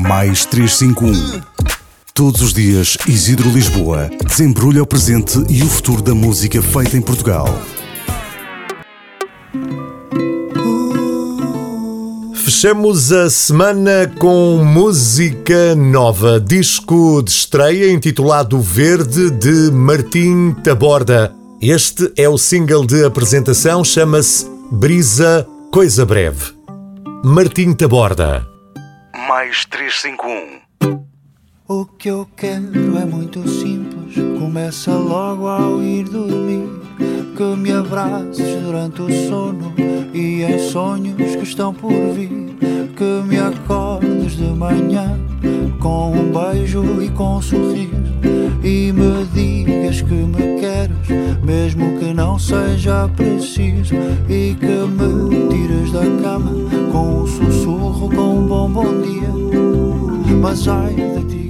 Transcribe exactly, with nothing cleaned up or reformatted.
mais trezentos e cinquenta e um. Todos os dias, Isidro Lisboa desembrulha o presente e o futuro da música feita em Portugal. Fechamos a semana com música nova. Disco de estreia intitulado Verde, de Martim Taborda. Este é o single de apresentação, chama-se Brisa Coisa Breve. Martim Taborda. Mais trezentos e cinquenta e um. O que eu quero é muito simples. Começa logo ao ir dormir. Que me abraces durante o sono e em sonhos que estão por vir. Que me acordes de manhã com um beijo e com um sorriso. E me digas que me queres, mesmo que não seja preciso. E que me tires da cama com um sussurro, com um bom bom dia. Mas ai de ti